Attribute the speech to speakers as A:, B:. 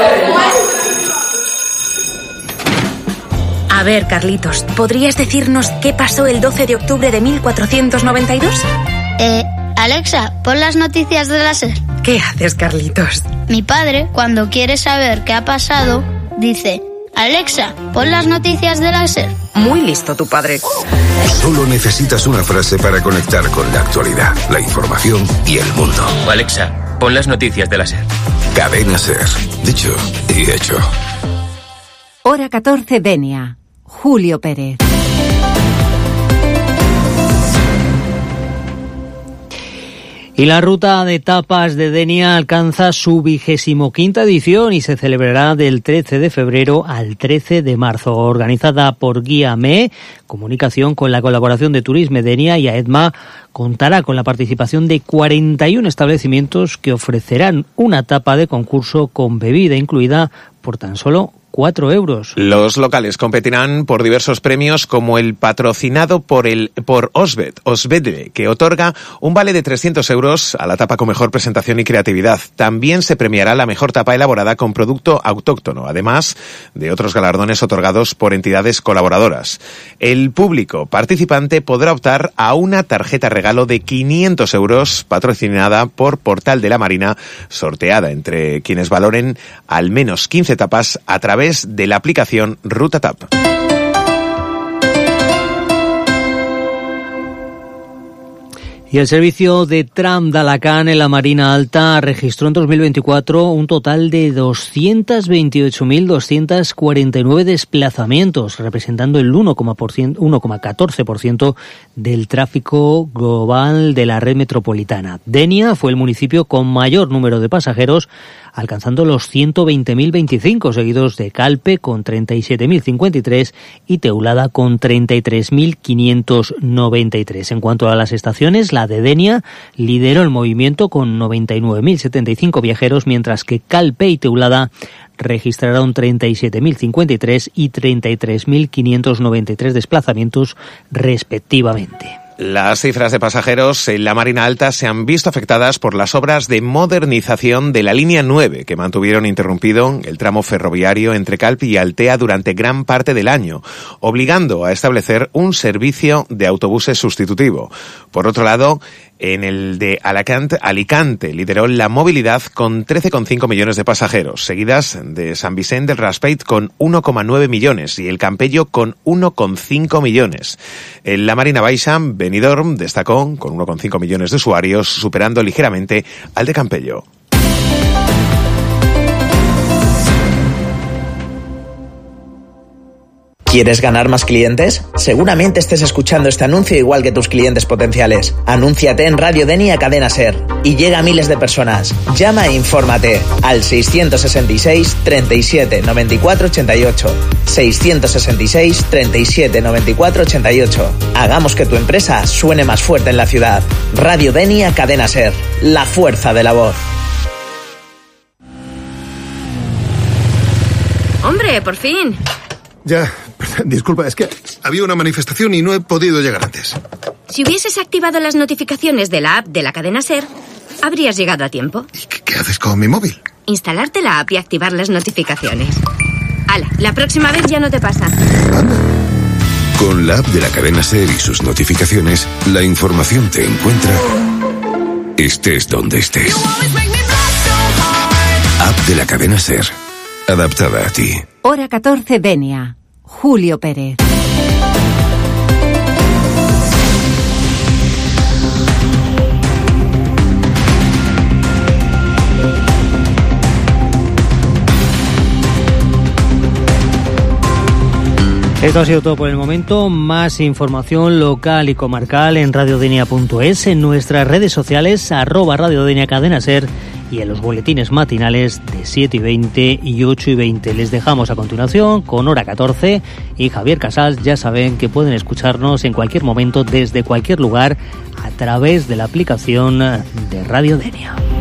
A: A ver, Carlitos, ¿podrías decirnos qué pasó el 12 de octubre de 1492?
B: Alexa, pon las noticias de la SER.
A: ¿Qué haces, Carlitos?
B: Mi padre, cuando quiere saber qué ha pasado, dice: Alexa, pon las noticias de la SER.
A: Muy listo tu padre.
C: Solo necesitas una frase para conectar con la actualidad, la información y el mundo.
D: Alexa, pon las noticias de la SER.
C: Cadena SER. Dicho y hecho.
E: Hora 14, Denia. Julio Pérez.
F: Y la ruta de tapas de Denia alcanza su 25ª edición y se celebrará del 13 de febrero al 13 de marzo. Organizada por Guía Me, Comunicación, con la colaboración de Turisme Denia y AEDMA, contará con la participación de 41 establecimientos que ofrecerán una tapa de concurso con bebida incluida por tan solo 4 euros.
G: Los locales competirán por diversos premios, como el patrocinado por Osvedre, que otorga un vale de 300 euros a la tapa con mejor presentación y creatividad. También se premiará la mejor tapa elaborada con producto autóctono, además de otros galardones otorgados por entidades colaboradoras. El público participante podrá optar a una tarjeta regalo de 500 euros patrocinada por Portal de la Marina, sorteada entre quienes valoren al menos 15 tapas a través de la aplicación RutaTap.
F: Y el servicio de tram d'Alacant en la Marina Alta registró en 2024 un total de 228.249 desplazamientos, representando el 1,14% del tráfico global de la red metropolitana. Denia fue el municipio con mayor número de pasajeros, alcanzando los 120.025, seguidos de Calpe con 37.053 y Teulada con 33.593. En cuanto a las estaciones, la de Denia lideró el movimiento con 99.075 viajeros, mientras que Calpe y Teulada registraron 37.053 y 33.593 desplazamientos respectivamente.
G: Las cifras de pasajeros en la Marina Alta se han visto afectadas por las obras de modernización de la línea 9, que mantuvieron interrumpido el tramo ferroviario entre Calpe y Altea durante gran parte del año, obligando a establecer un servicio de autobuses sustitutivo. Por otro lado, en el de Alicante lideró la movilidad con 13,5 millones de pasajeros, seguidas de San Vicente del Raspeig con 1,9 millones y el Campello con 1,5 millones. En la Marina Baixa, Benidorm destacó con 1,5 millones de usuarios, superando ligeramente al de Campello.
H: ¿Quieres ganar más clientes? Seguramente estés escuchando este anuncio igual que tus clientes potenciales. Anúnciate en Radio Denia Cadena SER y llega a miles de personas. Llama e infórmate al 666 37 94 88. 666 37 94 88. Hagamos que tu empresa suene más fuerte en la ciudad. Radio Denia Cadena SER. La fuerza de la voz.
A: ¡Hombre, por fin!
I: Ya, disculpa, es que había una manifestación y no he podido llegar antes.
A: Si hubieses activado las notificaciones de la app de la cadena SER, habrías llegado a tiempo.
I: ¿Y qué haces con mi móvil?
A: Instalarte la app y activar las notificaciones. ¡Hala! La próxima vez ya no te pasa.
I: Anda.
C: Con la app de la cadena SER y sus notificaciones, la información te encuentra estés donde estés. App de la cadena SER. Adaptada a ti.
E: Hora 14, Denia. Julio Pérez.
F: Esto ha sido todo por el momento. Más información local y comarcal en radiodenia.es, en nuestras redes sociales, @radiodenia Cadena SER, y en los boletines matinales de 7:20 y 8:20. Les dejamos a continuación con Hora 14 y Javier Casals. Ya saben que pueden escucharnos en cualquier momento, desde cualquier lugar, a través de la aplicación de Radio Denia.